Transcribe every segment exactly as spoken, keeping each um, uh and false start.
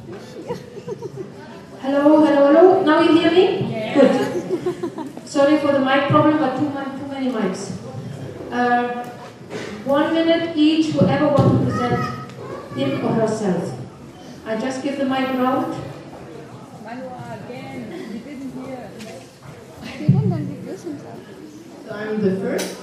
Hello, hello, hello. Now you hear me? Yeah. Good. Sorry for the mic problem, but too, much, too many mics. Uh, one minute each, whoever wants to present him or herself. I just give the mic round. Manuel, again, we didn't hear. So I'm the first.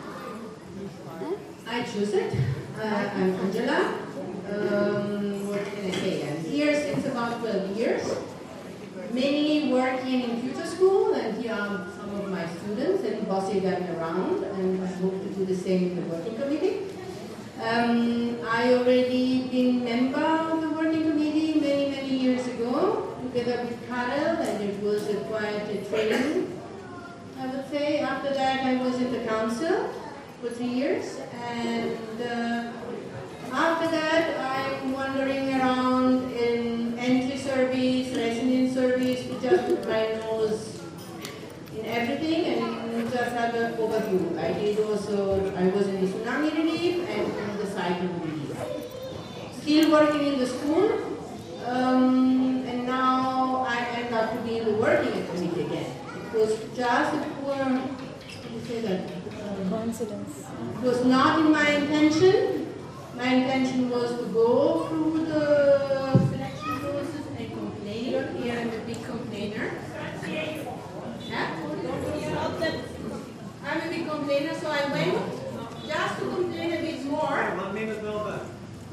I choose it. Uh, I'm Angela. Um, what can I say? I'm here since about twelve years. Mainly working in future school, and here are some of my students, and bossing them around, and I hope to do the same in the working committee. Um, I already been member of the working committee many, many years ago, together with Karel, and it was a quite a training, I would say. After that, I was in the council for three years, and uh, after that, I'm wandering around in entry service, resident service, to just put my nose in everything and just have an overview. I did also, I was in the tsunami relief and in the cyclone relief. Still working in the school, um, and now I end up to be in the working committee again. It was just a poor, how do you say that? Um, Coincidence. It was not in my intention. My intention was to go through the selection process and complain. Here I'm a big complainer. Yeah? I'm a big complainer, so I went just to complain a bit more. My name is Melba.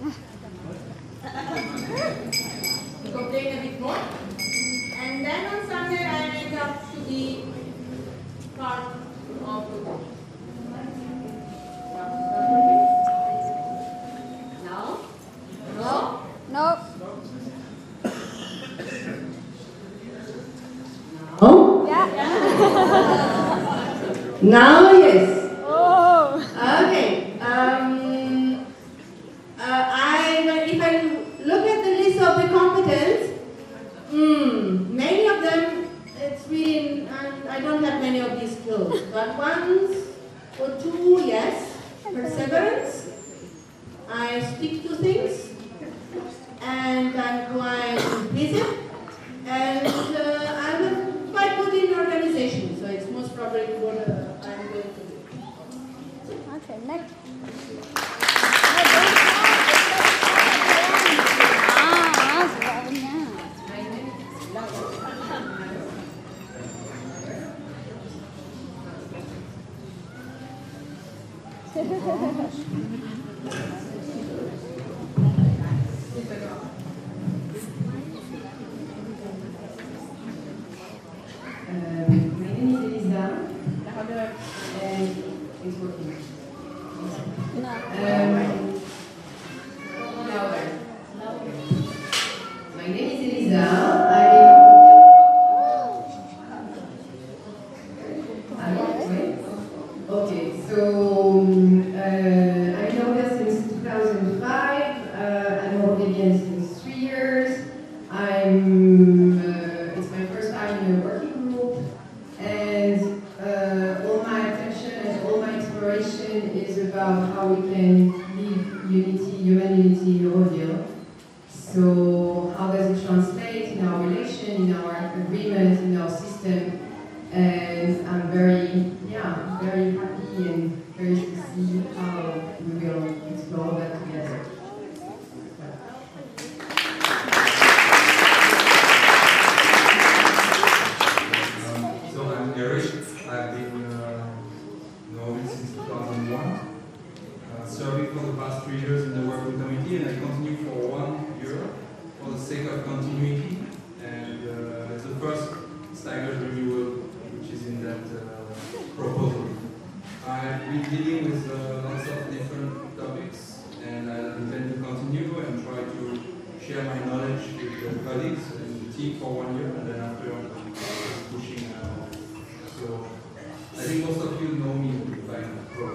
Complain a bit more. And then on Sunday I ended up to be part of the group. No? No? Nope. No? Yeah. Now, yes. Oh. Okay. Um, uh, I, if I look at the list of the competence, mm, many of them, it's really, I, I don't have many of these skills, but ones or two, yes. Perseverance. I stick to things, and I'm quite busy, and uh, I'm quite good in organization, so it's most probably what uh, I'm going to do. Okay, next. Um, my name is Elisa, and it's working. Um, louder. My name is Elisa. I'm Okay, so um, uh, I'm Claudia since two thousand five. Uh, I'm Australian since three years. I'm. Uh, it's my first time in a working group, and uh, all my attention and all my exploration is about how we can live unity, human unity in Euroville. So how does it translate in our relation, in our agreement, in our system? And I'm very, yeah, very happy and curious to see how we will explore that together. Um, so I'm Erich. I've been uh, knowing since two thousand one, uh, serving for the past three years in the working committee, and I continue for one year for the sake of continuity. And uh, it's the first staggered renewal which is in that uh, proposal. I've been dealing with uh, lots of different topics, and I intend to continue and try to share my knowledge with the colleagues and the team for one year, and then after pushing. Uh, so I think most of you know me by now.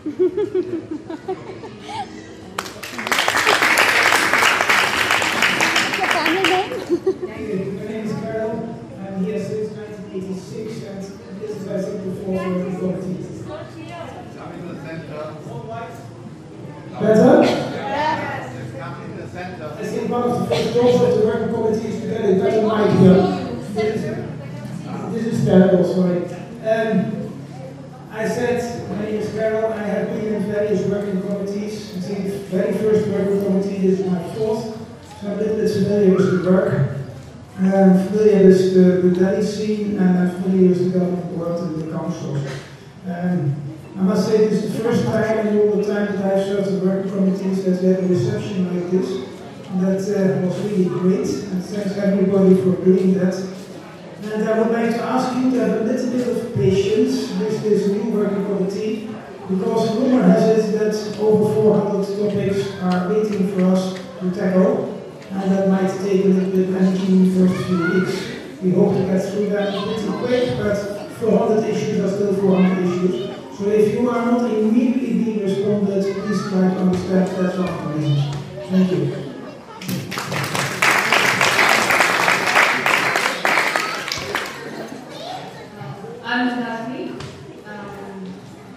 What's your family name? Thank you. My name is Carol. I'm here since nineteen eighty-six, and this is I think before working properties. Come in the center. Better? Yes. Come in the center. I think one of the first goals of the working committee is to get a better mic here. This is terrible, sorry. Um, I said, my name is Carol, I have been in various working committees. I think the very first working committee is my fourth, so I'm a little bit familiar with the work. I'm familiar with the, the Delhi scene, and I'm familiar with the government world and the councils. Um, I must say this is the first time in all the time that I've served the working committees that we had a reception like this. And that uh, was really great, and thanks everybody for doing that. And I would like to ask you to have a little bit of patience with this new working committee, because rumor has it that over four hundred topics are waiting for us to tackle, and that might take a little bit energy in the first few weeks. We hope to get through that pretty quick, but four hundred issues are still four hundred issues. So if you are not immediately being responded, please try to understand that's one of the reasons. Thank you. I'm Daphne. Um,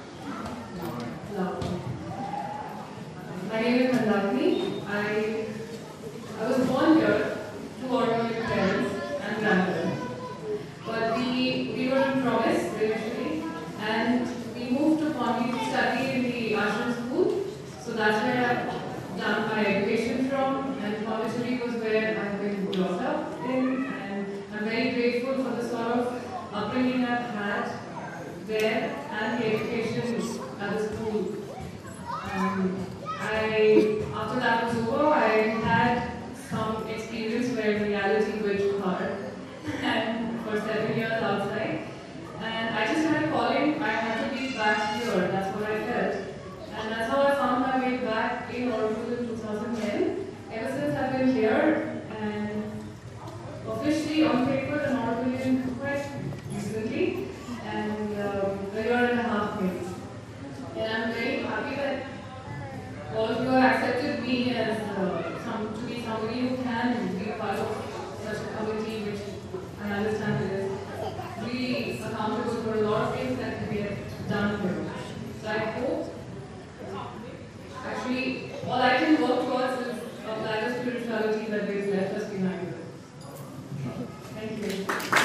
no. My name is Mandakini. I I was born here to ordinary parents and grandparents. But we we were in promise initially, and we moved to Pondy to study in the Ashram school. So that's where I've done my education from, and Pondicherry was where I've been brought up in, and I'm very grateful for the sort of upbringing I've had there and the education at the school. Um, I, after that was over, I had some experience where reality hit hard, and for seven years outside. And I just had a calling, I had to be back here, that's what I felt. And that's how I found my way back in Oracle in two thousand ten. Ever since I've been here, and officially on paper an Oracle quite recently, and um, a year and a half maybe. And I'm very happy that all of you have accepted me as uh, some, to be somebody who can be a part of such a committee, which I understand is really accountable for a lot of things that we have done here. So I hope, actually, all I can work towards is apply the spirituality that they've left us behind. Thank you.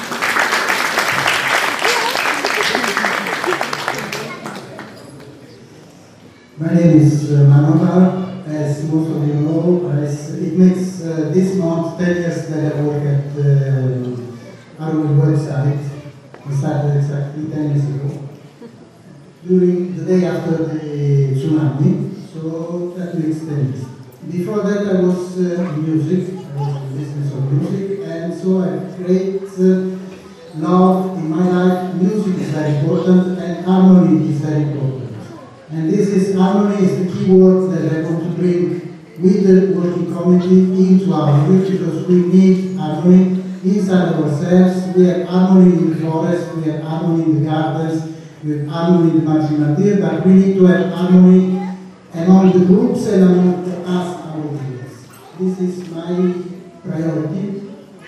My name is uh, Manopal, as most of you know. As it makes uh, this month ten years that I work at the uh, Arun website. We started exactly ten years ago, during the day after the tsunami, so that makes ten years. Before that I was uh, in music, I was in the business of music, and so I create uh, love in my life. Music is very important, and harmony is very important. And this is harmony is the key word that I want to bring with the working committee into our work, because we need harmony inside ourselves. We have harmony in the forest, we have harmony in the gardens, we have harmony in the marginal, but we need to have harmony among the groups and among us, our leaders. This is my priority.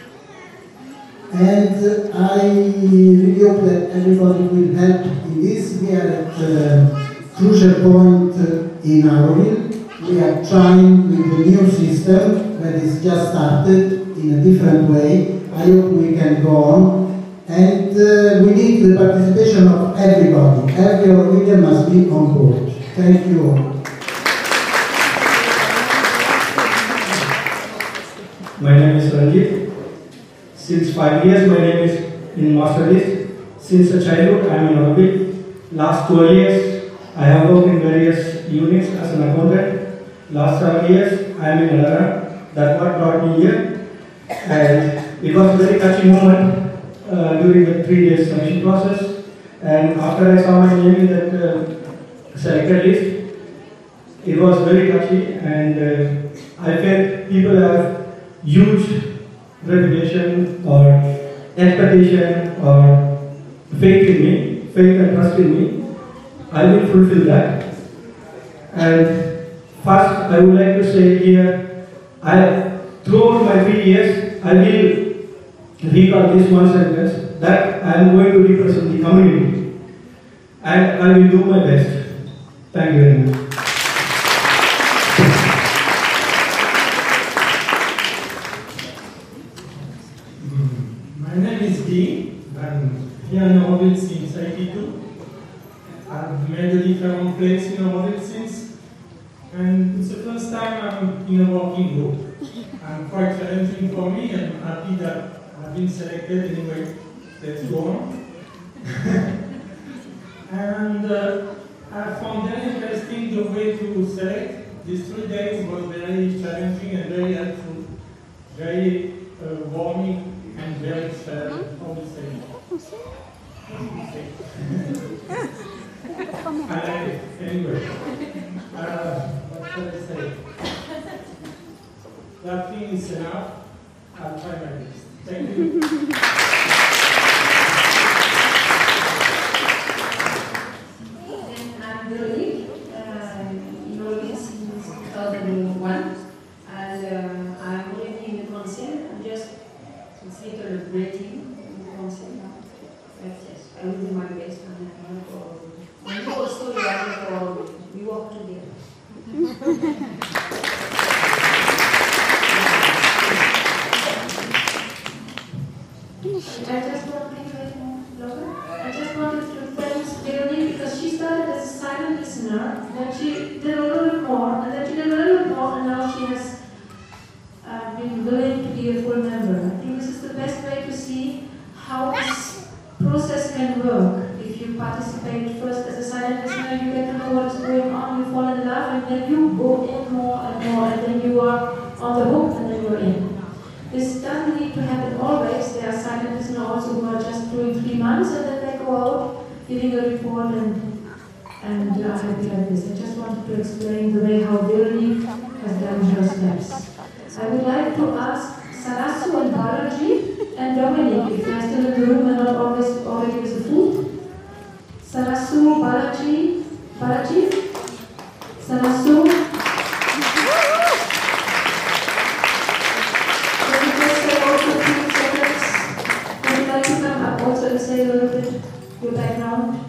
And I really hope that everybody will help in this. We are at a crucial point in our will. We are trying with the new system that is just started in a different way. I hope we can go on. And uh, we need the participation of everybody. Every Oromilian must be on board. Thank you all. My name is Ranjit. Since five years, my name is in Master List. Since a childhood, I am in orbit. Last twelve years, I have worked in various units as an accountant. Last seven years, I am in Alara. That's what brought me here. And it was a very touching moment uh, during the three days selection process. And after I saw my name in that uh, selected list, it was very touchy, and uh, I felt people have huge reputation or expectation or faith in me, faith and trust in me. I will fulfill that. And first, I would like to say here, I, throughout my three years, I will recall this one sentence, that I am going to represent the community, and I will do my best. Thank you very much. My name is Guy. I'm here in Auroville since eighty-two. I've made a different place in Auroville since. And it's the first time I'm in a working group. I'm quite challenging for me, and I'm happy that I've been selected anyway. Let's go on. And uh, I found very interesting the way to select. These three days was very challenging and very helpful, very uh, warming and very, uh, how to say, I like it. Anyway, uh, what should I say? That thing is enough. I'll try my best. Thank you. Then I'm Veronique, uh, in Auroville since two thousand one, and uh, I'm already in the council. I'm just it's a little breathing in the council now. But yes, I will do my best, and I'm for and you also you are for we work together. I just want to I just wanted to thank Veronique because she started as a silent listener, then she did a little bit more, and then she did a little bit more, and now she has uh, been willing to be a full member. I think this is the best way to see how this process can work. If you participate first as a silent listener, you get to know what is going on, you fall in love, and then you go in more and more, and then you are on the hook, and then you're in. This doesn't need to happen always. There are silent listeners also who are just doing three months and then they go out giving a report and and are happy like this. I just wanted to explain the way how Veronique has done her steps. I would like to ask Sarasu and Balaji and Dominic if they are still in the room and not always already with the food. Sarasu, Balaji, Balaji, Sarasu. Also say a little bit your background.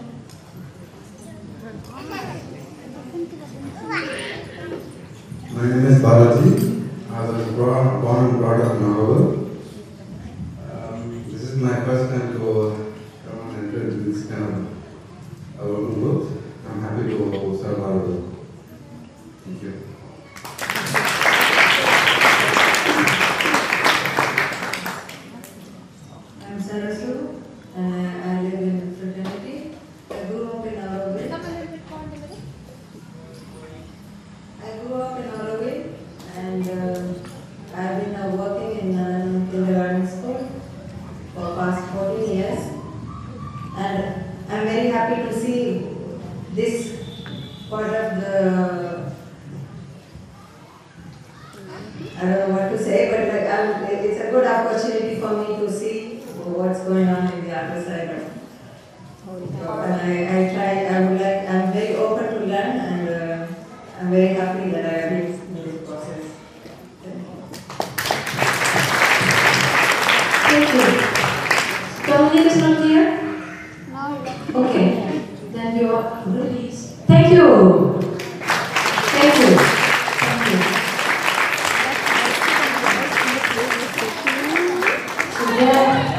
My name is Balaji. I was born, born and brought up in Auroville. Um, this is my first time to come and enter into this kind of uh, working group. I'm happy to serve Auroville. Thank you. I'm Sarasu. Uh, I live in fraternity. I grew up in Auroville. I grew up in Auroville, and uh, I've been uh, working in uh, kindergarten school for past fourteen years. And I'm very happy to see this part of the, I don't know what to say, but like I'm, it's a good opportunity for me to see what's going on in the other side of. And I, I try, I would like, I'm very open to learn, and uh, I'm very happy that I am in this process. Thank you. Dominic is not here? No. Okay. Then you are released. Thank you. Thank you. Thank you. So there,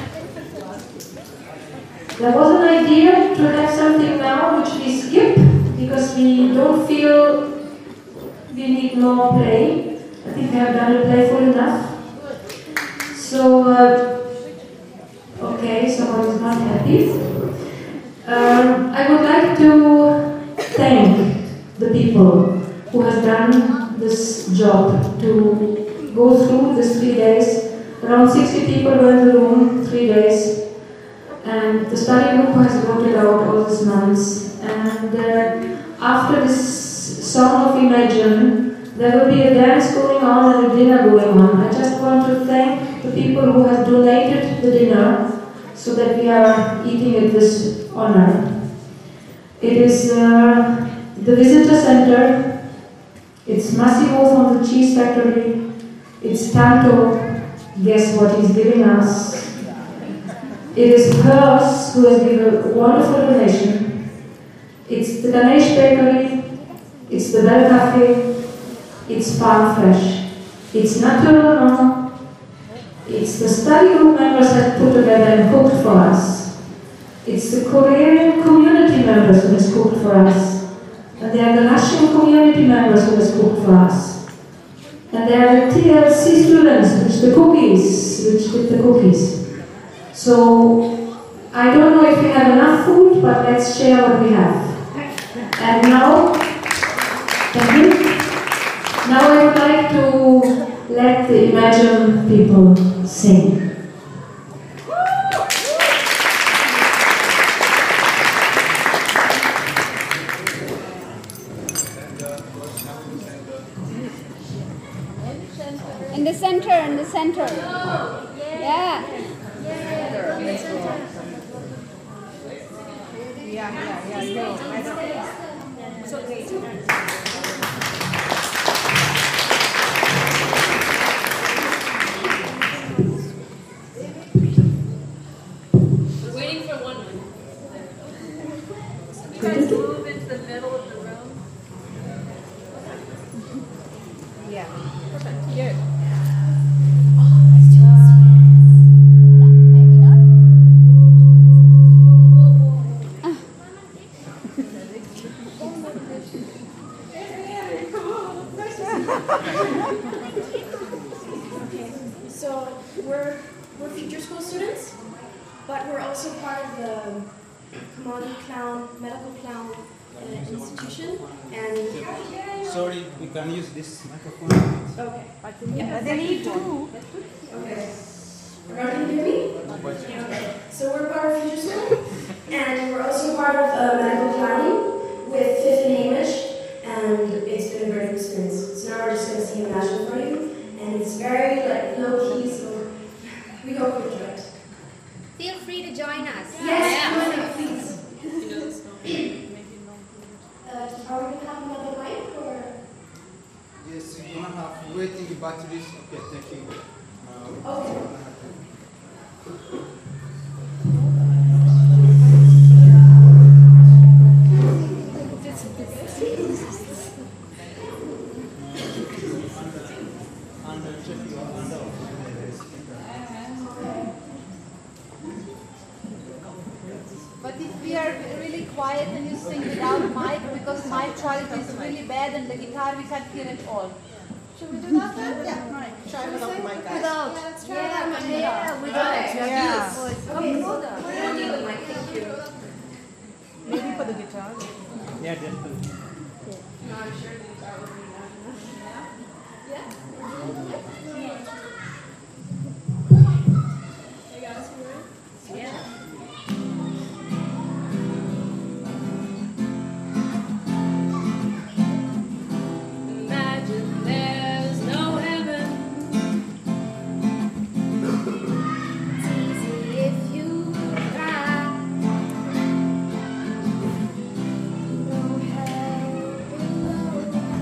there was an idea to have something now which we skip because we don't feel we need more play. I think we have done it playful enough. So, uh, okay, someone is not happy. Um, I would like to thank the people who have done this job to go through these three days. Around sixty people were in the room, three days. And the study group has worked it out all these months. And uh, after this song of Imagine, there will be a dance going on and a dinner going on. I just want to thank the people who have donated the dinner so that we are eating it with honor. It is uh, the visitor center, it's Massimo from the cheese factory, it's Tanto, guess what he's giving us. It is Hers who has given a wonderful donation. It's the Ganesh Bakery, it's the Bell Cafe, it's Farm Fresh, it's Naturellement, It's the study group members that put together and cooked for us. It's the Korean community members who has cooked for us. And they are the Russian community members who has cooked for us. And there are the T L C students, which the cookies, which did the cookies. So, I don't know if we have enough food, but let's share what we have. And now, thank you. Now I would like to let the Imagine people sing. In the center, in the center. Yeah. Yeah, yeah, yeah. It's okay. We're waiting for one one. Can you guys move into the middle of the room? Yeah. Perfect. Here. Maybe not. So we're we're future school students, but we're also part of the Commodity Clown Medical Clown uh, Institution. And Sorry, we can use this microphone. okay, Yeah, they need to. okay. Everyone can hear me? Okay. So we're part of future school, and we're also part of uh, medical clowning with Fifth and Hamish, and it's been a great experience. So now we're just gonna sing Imagine for you, and it's very like low key, so we hope you enjoy it. Feel free to join us. Yes, join us, please. You know the song? Uh, are we gonna have another mic or? Yes, you're gonna have waiting batteries. Okay, thank you. Uh, Okay. But if we are really quiet and you sing without mic, because my quality is really bad and the guitar we can't hear it all. Should we do that then? Yeah. Try without mic, guys. Without. Yeah, let's try Yeah, that. yeah, without. Yeah. Okay, hold on. We don't need the mic, thank you. Maybe for the guitar. yeah, definitely. No, I'm sure the guitar will be loud enough. Yeah? Yeah? Hey guys, you ready? Yeah. Imagine there's no heaven. It's easy if you try. No hell below.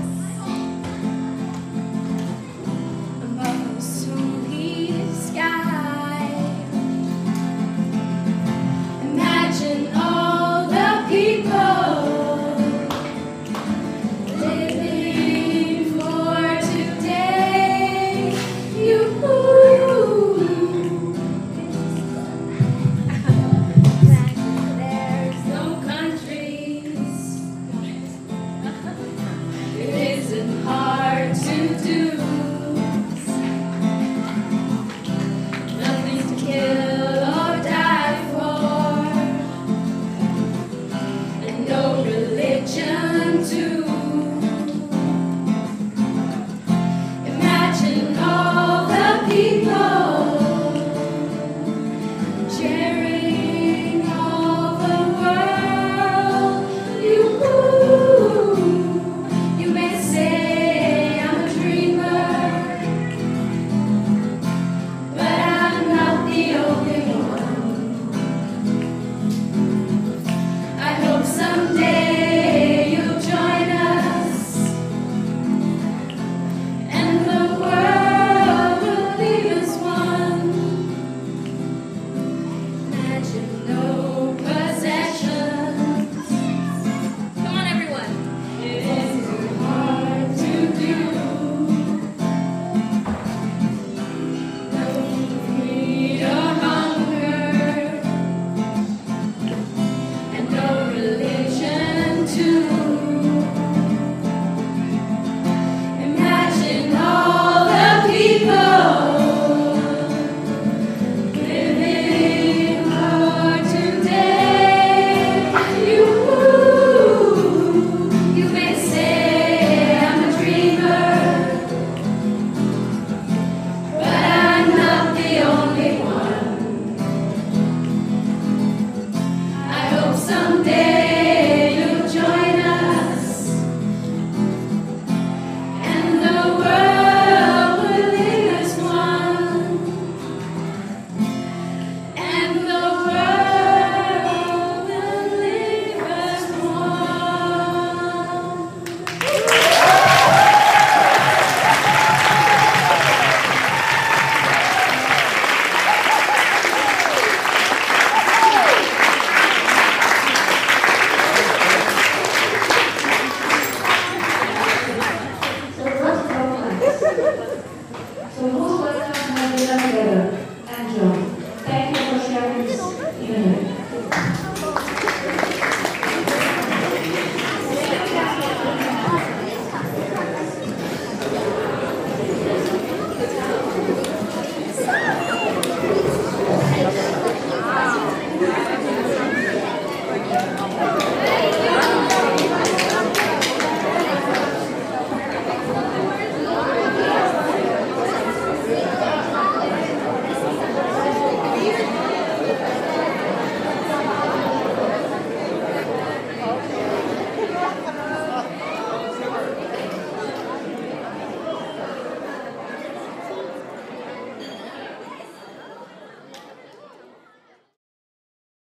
together.